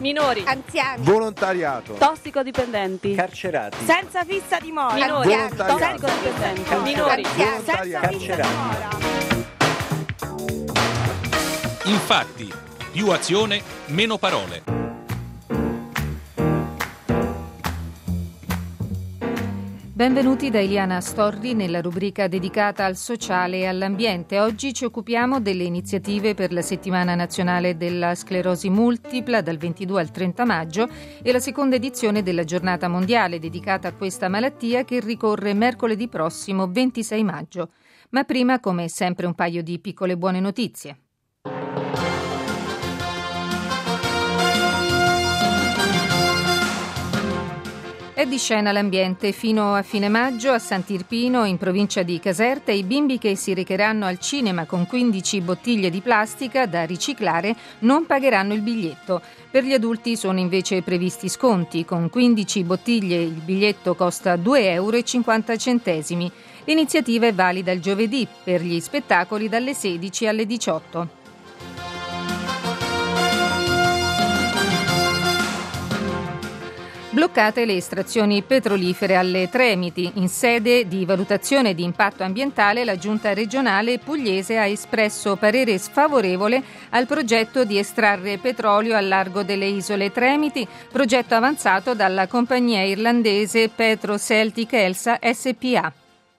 minori, anziani, volontariato, tossicodipendenti, carcerati, senza fissa dimora, minori, volontariato, tossicodipendenti, minori, senza fissa dimora. Infatti, più azione, meno parole. Benvenuti da Eliana Storri nella rubrica dedicata al sociale e all'ambiente. Oggi ci occupiamo delle iniziative per la Settimana Nazionale della Sclerosi Multipla dal 22 al 30 maggio e la seconda edizione della Giornata Mondiale dedicata a questa malattia che ricorre mercoledì prossimo 26 maggio. Ma prima, come sempre, un paio di piccole buone notizie. È di scena l'ambiente. Fino a fine maggio a Sant'Irpino, in provincia di Caserta, i bimbi che si recheranno al cinema con 15 bottiglie di plastica da riciclare non pagheranno il biglietto. Per gli adulti sono invece previsti sconti. Con 15 bottiglie il biglietto costa 2,50 €. L'iniziativa è valida il giovedì per gli spettacoli dalle 16 alle 18. Bloccate le estrazioni petrolifere alle Tremiti. In sede di valutazione di impatto ambientale, la Giunta regionale pugliese ha espresso parere sfavorevole al progetto di estrarre petrolio al largo delle isole Tremiti, progetto avanzato dalla compagnia irlandese Petro Celtic Elsa SpA.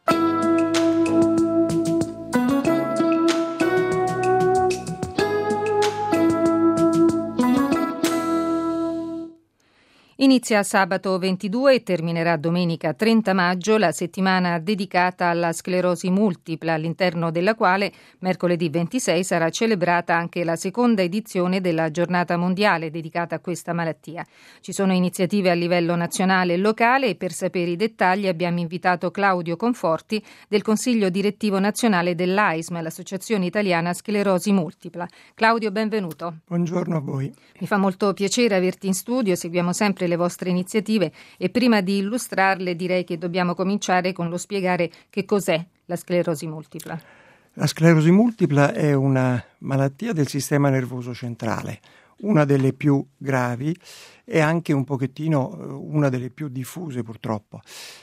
Inizia sabato 22 e terminerà domenica 30 maggio la settimana dedicata alla sclerosi multipla, all'interno della quale mercoledì 26 sarà celebrata anche la seconda edizione della Giornata Mondiale dedicata a questa malattia. Ci sono iniziative a livello nazionale e locale e per sapere i dettagli abbiamo invitato Claudio Conforti del Consiglio Direttivo Nazionale dell'AISM, l'Associazione Italiana Sclerosi Multipla. Claudio, benvenuto. Buongiorno a voi. Mi fa molto piacere averti in studio, seguiamo sempre le vostre iniziative e prima di illustrarle direi che dobbiamo cominciare con lo spiegare che cos'è la sclerosi multipla. La sclerosi multipla è una malattia del sistema nervoso centrale, una delle più gravi e anche un pochettino una delle più diffuse purtroppo.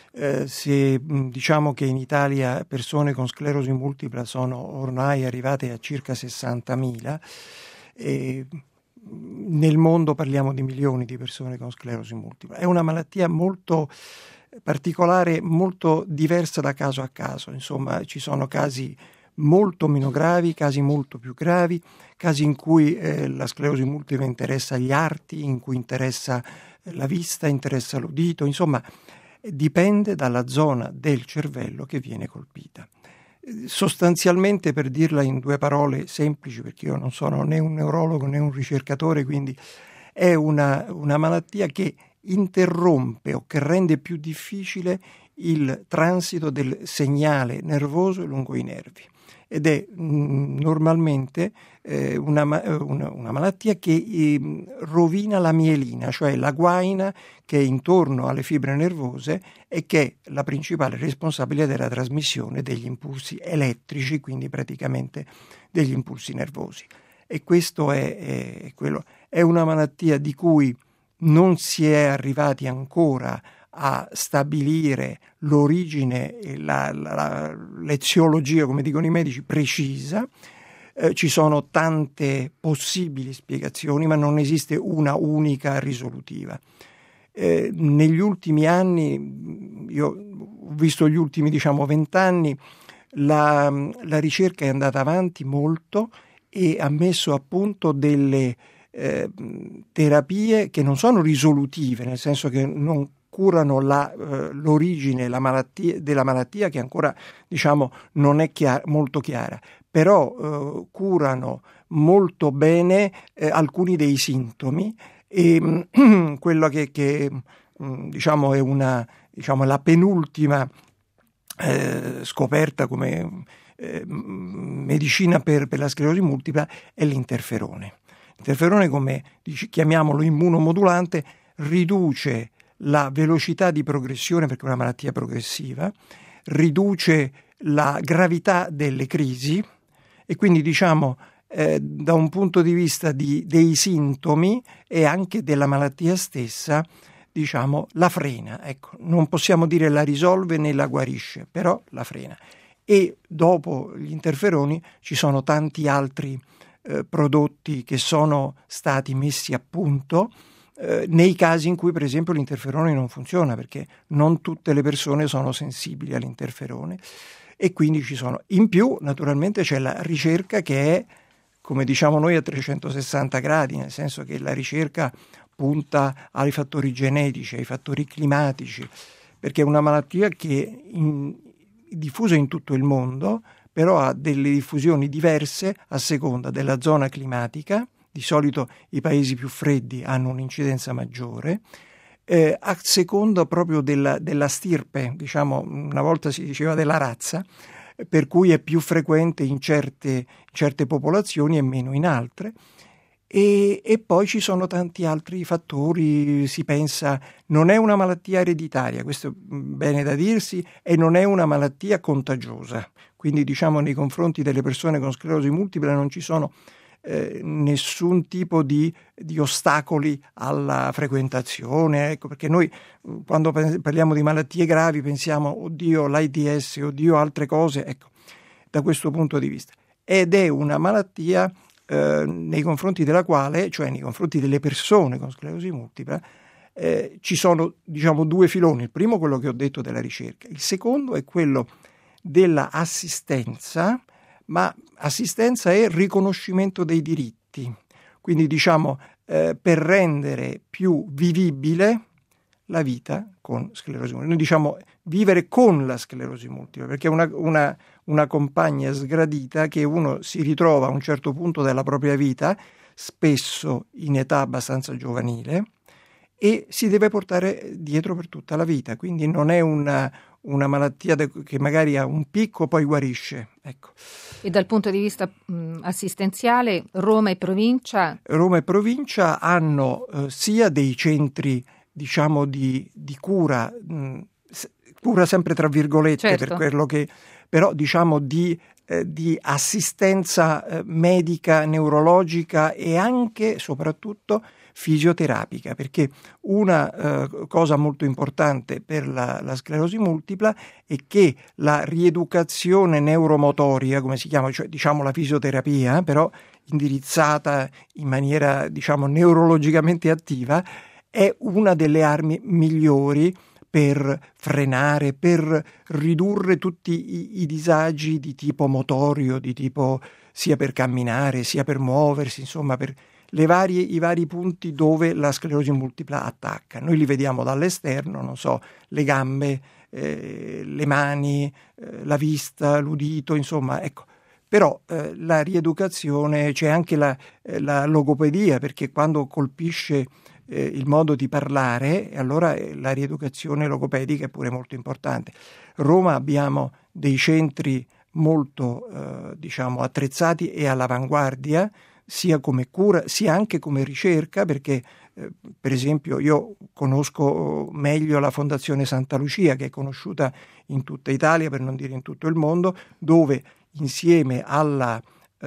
Se diciamo che in Italia persone con sclerosi multipla sono ormai arrivate a circa 60.000 e nel mondo parliamo di milioni di persone con sclerosi multipla. È una malattia molto particolare, molto diversa da caso a caso. Insomma, ci sono casi molto meno gravi, casi molto più gravi, casi in cui la sclerosi multipla interessa gli arti, in cui interessa la vista, interessa l'udito. Insomma, dipende dalla zona del cervello che viene colpita. Sostanzialmente, per dirla in due parole semplici, perché io non sono né un neurologo né un ricercatore, quindi è una malattia che interrompe o che rende più difficile il transito del segnale nervoso lungo i nervi ed è normalmente una malattia che rovina la mielina, cioè la guaina che è intorno alle fibre nervose e che è la principale responsabile della trasmissione degli impulsi elettrici, quindi praticamente degli impulsi nervosi. E questo è quello. È una malattia di cui non si è arrivati ancora a stabilire l'origine e l'eziologia, come dicono i medici, precisa. Ci sono tante possibili spiegazioni, ma non esiste una unica risolutiva. Negli ultimi anni, io ho visto gli ultimi 20 anni, la ricerca è andata avanti molto e ha messo a punto delle terapie che non sono risolutive, nel senso che non curano l'origine della malattia, che ancora non è molto chiara, però curano molto bene alcuni dei sintomi e quello che è la penultima scoperta come medicina per la sclerosi multipla è l'interferone. L'interferone, come chiamiamolo immunomodulante, riduce la velocità di progressione, perché è una malattia progressiva, riduce la gravità delle crisi e quindi da un punto di vista dei sintomi e anche della malattia stessa, diciamo, la frena. Ecco, non possiamo dire la risolve né la guarisce, però la frena. E dopo gli interferoni ci sono tanti altri prodotti che sono stati messi a punto nei casi in cui per esempio l'interferone non funziona, perché non tutte le persone sono sensibili all'interferone, e quindi ci sono. In più naturalmente c'è la ricerca che è, come diciamo noi, a 360 gradi, nel senso che la ricerca punta ai fattori genetici, ai fattori climatici, perché è una malattia che diffusa in tutto il mondo, però ha delle diffusioni diverse a seconda della zona climatica. Di solito i paesi più freddi hanno un'incidenza maggiore, a seconda proprio della stirpe, diciamo, una volta si diceva della razza, per cui è più frequente in certe popolazioni e meno in altre. E poi ci sono tanti altri fattori, si pensa, non è una malattia ereditaria, questo è bene da dirsi, e non è una malattia contagiosa, quindi diciamo nei confronti delle persone con sclerosi multipla non ci sono nessun tipo di ostacoli alla frequentazione, ecco, perché noi quando parliamo di malattie gravi pensiamo oddio l'AIDS, oddio altre cose, ecco, da questo punto di vista. Ed è una malattia nei confronti della quale, cioè nei confronti delle persone con sclerosi multipla, ci sono diciamo due filoni. Il primo, quello che ho detto della ricerca, il secondo è quello della assistenza, ma assistenza e riconoscimento dei diritti, quindi diciamo per rendere più vivibile la vita con sclerosi multipla. Noi diciamo vivere con la sclerosi multipla, perché è una compagna sgradita che uno si ritrova a un certo punto della propria vita, spesso in età abbastanza giovanile, e si deve portare dietro per tutta la vita, quindi non è una malattia che magari ha un picco poi guarisce, ecco. E dal punto di vista assistenziale, Roma e provincia hanno sia dei centri diciamo di cura, cura sempre tra virgolette, certo, per quello che, però diciamo di assistenza medica, neurologica e anche soprattutto fisioterapica, perché una cosa molto importante per la sclerosi multipla è che la rieducazione neuromotoria, come si chiama, cioè diciamo la fisioterapia, però indirizzata in maniera diciamo neurologicamente attiva, è una delle armi migliori per frenare, per ridurre tutti i disagi di tipo motorio, di tipo sia per camminare, sia per muoversi, insomma per i vari punti dove la sclerosi multipla attacca. Noi li vediamo dall'esterno, non so, le gambe, le mani, la vista, l'udito, insomma, ecco. Però la rieducazione, c'è anche la logopedia, perché quando colpisce il modo di parlare, allora la rieducazione logopedica è pure molto importante. Roma abbiamo dei centri molto diciamo attrezzati e all'avanguardia, sia come cura sia anche come ricerca, perché per esempio io conosco meglio la Fondazione Santa Lucia, che è conosciuta in tutta Italia, per non dire in tutto il mondo, dove insieme alla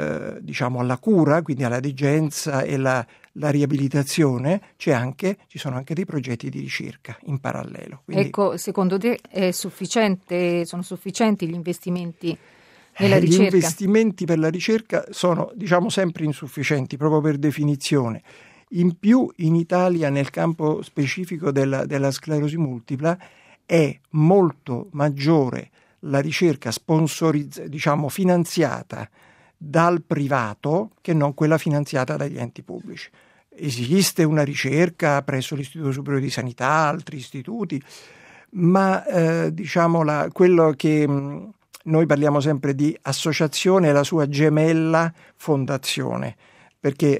cura, quindi alla degenza e la riabilitazione, ci sono anche dei progetti di ricerca in parallelo. Quindi, ecco, secondo te sono sufficienti gli investimenti nella ricerca? Gli investimenti per la ricerca sono, diciamo, sempre insufficienti, proprio per definizione. In più, in Italia, nel campo specifico della sclerosi multipla, è molto maggiore la ricerca finanziata dal privato che non quella finanziata dagli enti pubblici. Esiste una ricerca presso l'Istituto Superiore di Sanità, altri istituti, ma quello che noi parliamo sempre di associazione e la sua gemella fondazione, perché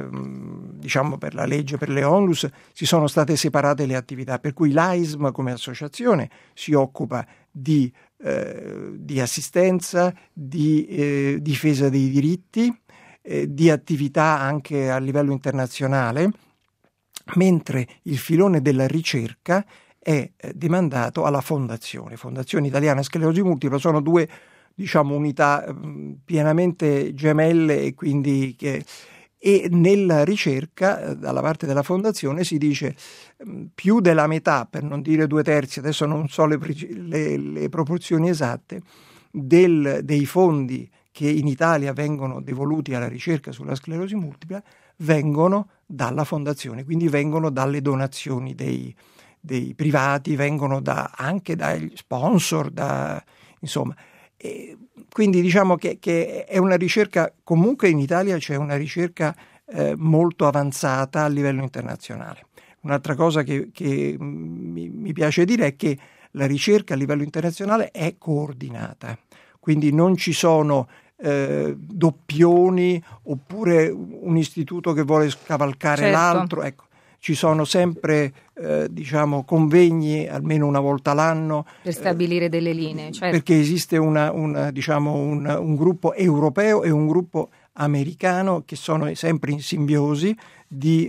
per la legge, per le ONLUS, si sono state separate le attività, per cui l'AISM come associazione si occupa di assistenza, di difesa dei diritti, di attività anche a livello internazionale, mentre il filone della ricerca è demandato alla Fondazione Italiana Sclerosi Multipla. Sono due unità pienamente gemelle e quindi e nella ricerca dalla parte della fondazione si dice più della metà, per non dire 2/3, adesso non so le proporzioni esatte, dei fondi che in Italia vengono devoluti alla ricerca sulla sclerosi multipla vengono dalla fondazione, quindi vengono dalle donazioni dei privati, vengono anche dagli sponsor, insomma. Quindi diciamo che è una ricerca, comunque in Italia c'è una ricerca molto avanzata a livello internazionale. Un'altra cosa che mi piace dire è che la ricerca a livello internazionale è coordinata, quindi non ci sono doppioni oppure un istituto che vuole scavalcare l'altro, ecco. Ci sono sempre convegni almeno una volta l'anno per stabilire delle linee, certo. Perché esiste un gruppo europeo e un gruppo americano che sono sempre in simbiosi di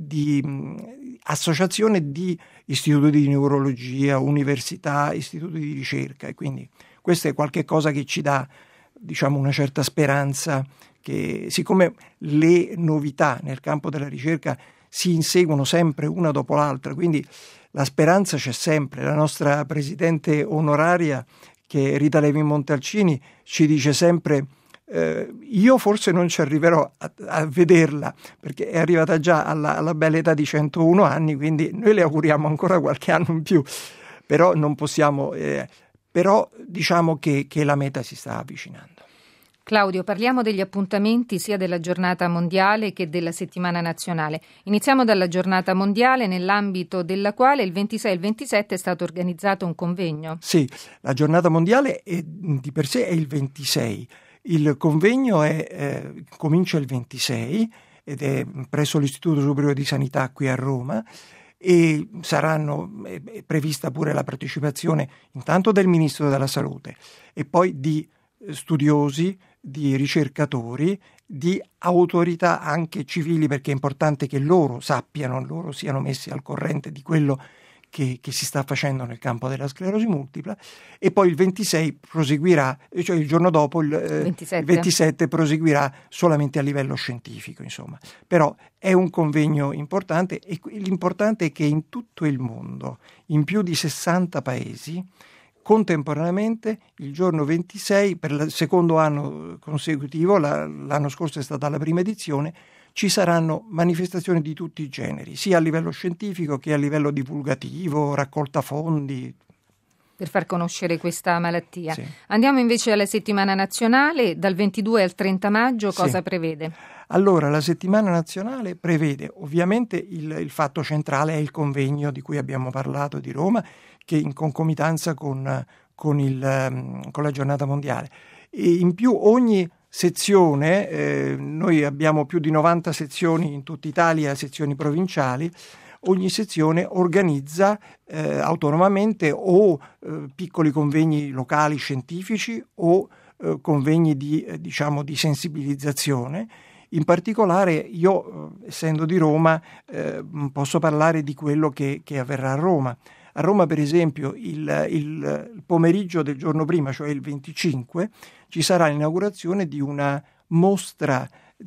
associazione di istituti di neurologia, università, istituti di ricerca, e quindi questo è qualche cosa che ci dà una certa speranza che, siccome le novità nel campo della ricerca si inseguono sempre una dopo l'altra, quindi la speranza c'è sempre. La nostra presidente onoraria, che è Rita Levi Montalcini, ci dice sempre io forse non ci arriverò a vederla perché è arrivata già alla bella età di 101 anni, quindi noi le auguriamo ancora qualche anno in più, però non possiamo, però diciamo che la meta si sta avvicinando. Claudio, parliamo degli appuntamenti sia della giornata mondiale che della settimana nazionale. Iniziamo dalla giornata mondiale, nell'ambito della quale il 26 e il 27 è stato organizzato un convegno. Sì, la giornata mondiale di per sé è il 26. Il convegno comincia il 26 ed è presso l'Istituto Superiore di Sanità qui a Roma, e è prevista pure la partecipazione intanto del Ministro della Salute e poi di studiosi, di ricercatori, di autorità anche civili, perché è importante che loro siano messi al corrente di quello che si sta facendo nel campo della sclerosi multipla, e poi il 26 proseguirà, cioè il giorno dopo il 27 proseguirà solamente a livello scientifico, insomma. Però è un convegno importante, e l'importante è che in tutto il mondo, in più di 60 paesi, contemporaneamente il giorno 26, per il secondo anno consecutivo, l'anno scorso è stata la prima edizione, ci saranno manifestazioni di tutti i generi, sia a livello scientifico che a livello divulgativo, raccolta fondi. Per far conoscere questa malattia. Sì. Andiamo invece alla settimana nazionale, dal 22 al 30 maggio, cosa prevede? Allora, la settimana nazionale prevede, ovviamente il fatto centrale è il convegno di cui abbiamo parlato di Roma, che in concomitanza con la giornata mondiale. E in più ogni sezione, noi abbiamo più di 90 sezioni in tutta Italia, sezioni provinciali, ogni sezione organizza autonomamente o piccoli convegni locali scientifici o convegni di sensibilizzazione. In particolare io, essendo di Roma, posso parlare di quello che avverrà a Roma. A Roma, per esempio, il pomeriggio del giorno prima, cioè il 25, ci sarà l'inaugurazione di una mostra,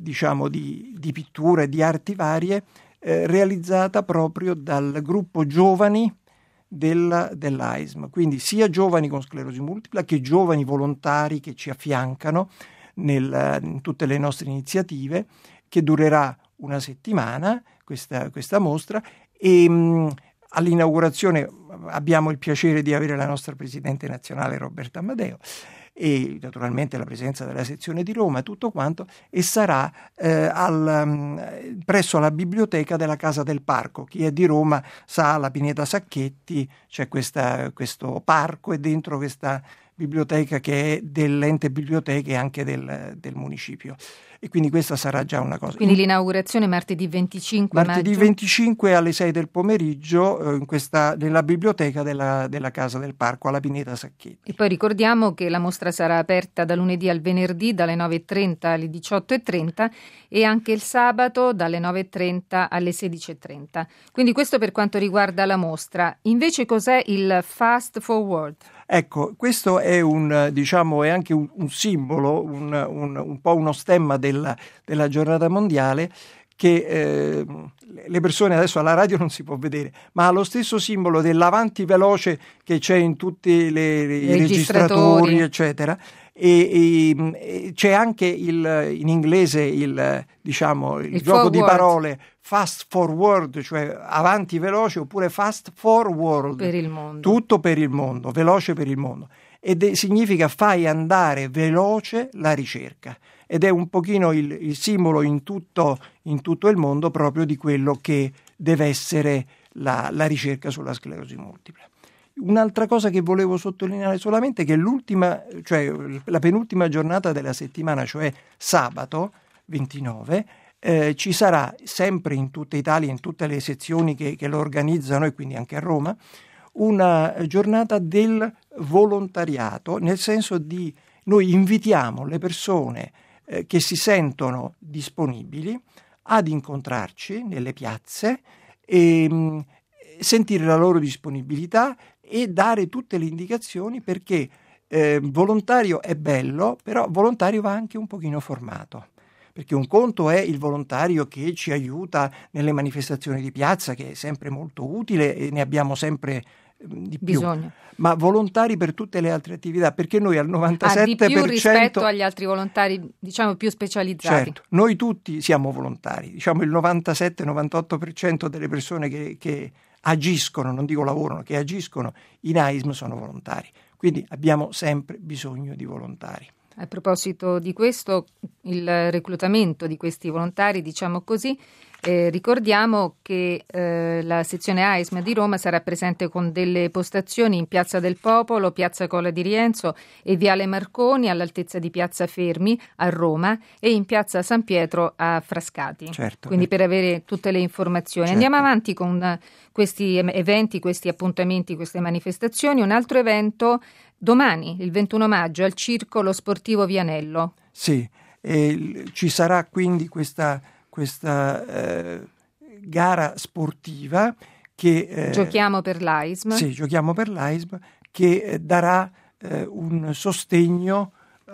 di pittura e di arti varie realizzata proprio dal gruppo giovani dell'AISM, quindi sia giovani con sclerosi multipla che giovani volontari che ci affiancano in tutte le nostre iniziative, che durerà una settimana questa mostra, e all'inaugurazione abbiamo il piacere di avere la nostra Presidente nazionale Roberta Amadeo e naturalmente la presenza della sezione di Roma, tutto quanto, e sarà presso la biblioteca della Casa del Parco. Chi è di Roma sa, la Pineta Sacchetti, c'è questo parco, e dentro questa biblioteca che è dell'ente biblioteche e anche del municipio. E quindi questa sarà già una cosa. Quindi l'inaugurazione martedì 25 martedì maggio. 25 alle 6 del pomeriggio nella biblioteca della Casa del Parco alla Pineta Sacchetti. E poi ricordiamo che la mostra sarà aperta da lunedì al venerdì dalle 9.30 alle 18.30 e anche il sabato dalle 9.30 alle 16.30. Quindi questo per quanto riguarda la mostra. Invece cos'è il Fast Forward? Ecco, questo è è anche un simbolo, un po' uno stemma della giornata mondiale, che le persone adesso alla radio non si può vedere, ma ha lo stesso simbolo dell'avanti veloce che c'è in tutti i registratori, eccetera. E c'è anche in inglese il gioco di parole fast forward, cioè avanti veloce, oppure fast forward, per il mondo. Tutto per il mondo, veloce per il mondo, ed significa fai andare veloce la ricerca, ed è un pochino il simbolo in tutto il mondo proprio di quello che deve essere la ricerca sulla sclerosi multipla. Un'altra cosa che volevo sottolineare solamente è che la penultima giornata della settimana, cioè sabato 29, ci sarà sempre in tutta Italia, in tutte le sezioni che lo organizzano, e quindi anche a Roma, una giornata del volontariato, nel senso di noi invitiamo le persone che si sentono disponibili ad incontrarci nelle piazze e sentire la loro disponibilità e dare tutte le indicazioni, perché volontario è bello, però volontario va anche un pochino formato, perché un conto è il volontario che ci aiuta nelle manifestazioni di piazza, che è sempre molto utile e ne abbiamo sempre di più, bisogno. Ma volontari per tutte le altre attività, perché noi al 97% di più rispetto agli altri volontari, più specializzati. Certo, noi tutti siamo volontari, il 97-98% delle persone che agiscono, non dico lavorano, che agiscono in AISM sono volontari, quindi abbiamo sempre bisogno di volontari. A proposito di questo, il reclutamento di questi volontari, ricordiamo che la sezione AISM di Roma sarà presente con delle postazioni in Piazza del Popolo, Piazza Cola di Rienzo e Viale Marconi all'altezza di Piazza Fermi a Roma e in Piazza San Pietro a Frascati. Certo, quindi per avere tutte le informazioni. Certo. Andiamo avanti con questi eventi, questi appuntamenti, queste manifestazioni. Un altro evento domani, il 21 maggio, al Circolo Sportivo Vianello. Sì, ci sarà quindi questa gara sportiva che Giochiamo per l'AISM. Sì, giochiamo per l'AISM, che darà un sostegno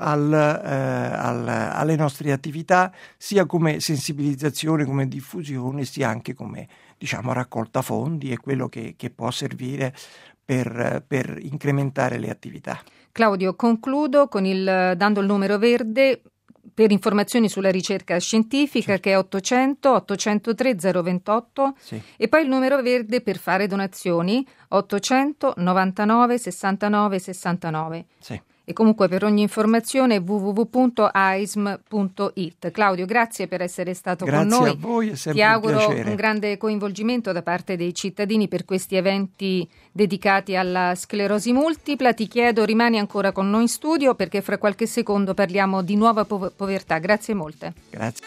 alle nostre attività, sia come sensibilizzazione, come diffusione, sia anche come raccolta fondi e quello che può servire per incrementare le attività. Claudio, concludo dando il numero verde per informazioni sulla ricerca scientifica, che è 800-803 028, sì. E poi il numero verde per fare donazioni 800 99 69 69. Sì. E comunque per ogni informazione www.aism.it. Claudio, grazie per essere stato con noi. Grazie a voi, è sempre Ti auguro un piacere. Un grande coinvolgimento da parte dei cittadini per questi eventi dedicati alla sclerosi multipla. Ti chiedo, rimani ancora con noi in studio, perché fra qualche secondo parliamo di nuova povertà. Grazie molte. Grazie.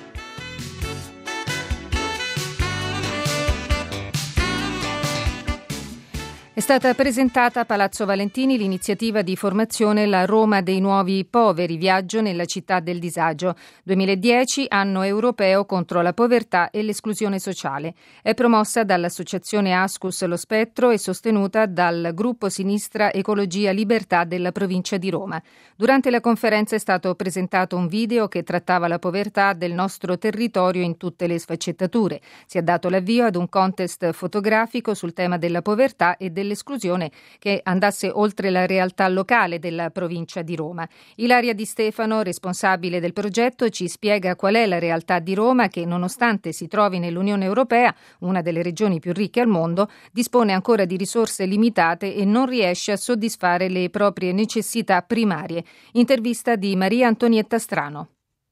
È stata presentata a Palazzo Valentini l'iniziativa di formazione La Roma dei Nuovi Poveri, viaggio nella città del disagio. 2010, anno europeo contro la povertà e l'esclusione sociale. È promossa dall'associazione Ascus Lo Spettro e sostenuta dal gruppo Sinistra Ecologia Libertà della provincia di Roma. Durante la conferenza è stato presentato un video che trattava la povertà del nostro territorio in tutte le sfaccettature. Si è dato l'avvio ad un contest fotografico sul tema della povertà e dell'esclusione che andasse oltre la realtà locale della provincia di Roma. Ilaria Di Stefano, responsabile del progetto, ci spiega qual è la realtà di Roma che, nonostante si trovi nell'Unione Europea, una delle regioni più ricche al mondo, dispone ancora di risorse limitate e non riesce a soddisfare le proprie necessità primarie. Intervista di Maria Antonietta Strano.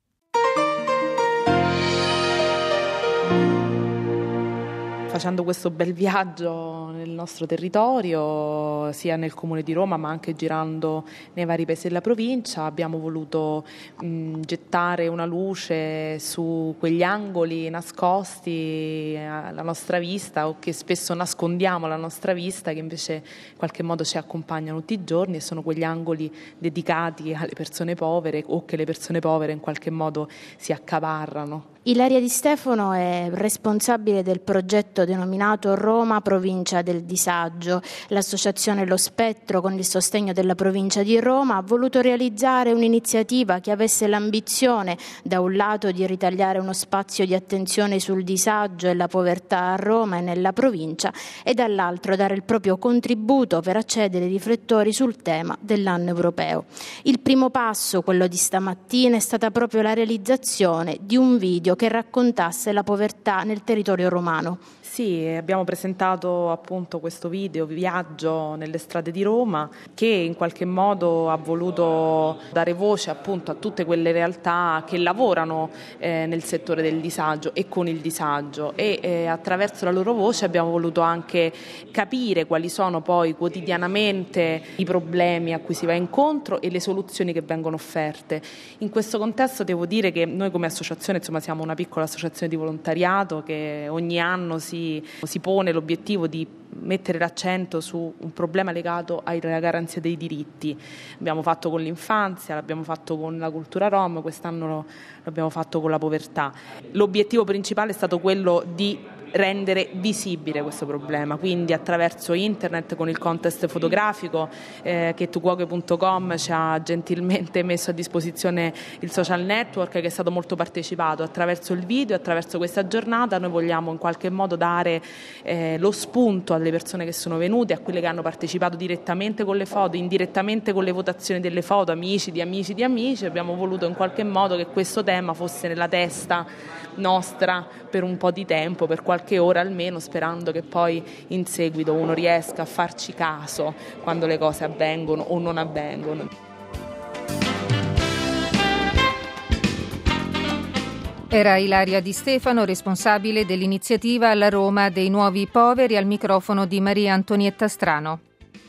Facendo questo bel viaggio nel nostro territorio, sia nel comune di Roma ma anche girando nei vari paesi della provincia, abbiamo voluto gettare una luce su quegli angoli nascosti alla nostra vista, o che spesso nascondiamo alla nostra vista, che invece in qualche modo ci accompagnano tutti i giorni, e sono quegli angoli dedicati alle persone povere, o che le persone povere in qualche modo si accaparrano. Ilaria Di Stefano è responsabile del progetto denominato Roma Provincia del Disagio. L'associazione Lo Spettro, con il sostegno della provincia di Roma, ha voluto realizzare un'iniziativa che avesse l'ambizione, da un lato, di ritagliare uno spazio di attenzione sul disagio e la povertà a Roma e nella provincia, e dall'altro dare il proprio contributo per accedere ai riflettori sul tema dell'anno europeo. Il primo passo, quello di stamattina, è stata proprio la realizzazione di un video che raccontasse la povertà nel territorio romano. Sì, abbiamo presentato appunto questo video Viaggio nelle strade di Roma, che in qualche modo ha voluto dare voce appunto a tutte quelle realtà che lavorano nel settore del disagio e con il disagio, e attraverso la loro voce abbiamo voluto anche capire quali sono poi quotidianamente i problemi a cui si va incontro e le soluzioni che vengono offerte. In questo contesto devo dire che noi come associazione, insomma, siamo una piccola associazione di volontariato che ogni anno si pone l'obiettivo di mettere l'accento su un problema legato alla garanzia dei diritti. L'abbiamo fatto con l'infanzia, l'abbiamo fatto con la cultura rom, quest'anno l'abbiamo fatto con la povertà. L'obiettivo principale è stato quello di rendere visibile questo problema, quindi attraverso internet, con il contest fotografico che tucuoche.com ci ha gentilmente messo a disposizione il social network, che è stato molto partecipato. Attraverso il video, attraverso questa giornata, noi vogliamo in qualche modo dare lo spunto alle persone che sono venute, a quelle che hanno partecipato direttamente con le foto, indirettamente con le votazioni delle foto, amici di amici di amici. Abbiamo voluto in qualche modo che questo tema fosse nella testa nostra per un po' di tempo, per qualche ora almeno, sperando che poi in seguito uno riesca a farci caso quando le cose avvengono o non avvengono. Era Ilaria Di Stefano, responsabile dell'iniziativa alla Roma dei Nuovi Poveri, al microfono di Maria Antonietta Strano.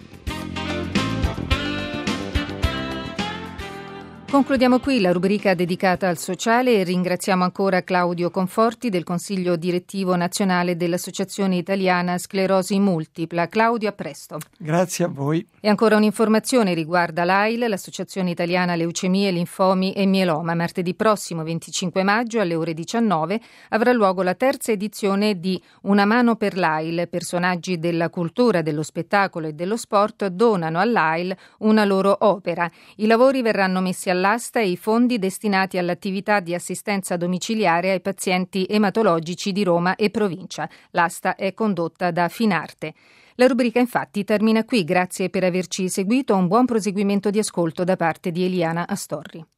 Concludiamo qui la rubrica dedicata al sociale e ringraziamo ancora Claudio Conforti del Consiglio Direttivo Nazionale dell'Associazione Italiana Sclerosi Multipla. Claudio, a presto. Grazie a voi. E ancora un'informazione riguarda l'AIL, l'Associazione Italiana Leucemie, Linfomi e Mieloma. Martedì prossimo, 25 maggio, alle ore 19, avrà luogo la terza edizione di Una mano per l'AIL. Personaggi della cultura, dello spettacolo e dello sport donano all'AIL una loro opera. I lavori verranno messi all'asta e i fondi destinati all'attività di assistenza domiciliare ai pazienti ematologici di Roma e provincia. L'asta è condotta da Finarte. La rubrica infatti termina qui. Grazie per averci seguito. Un buon proseguimento di ascolto da parte di Eliana Astorri.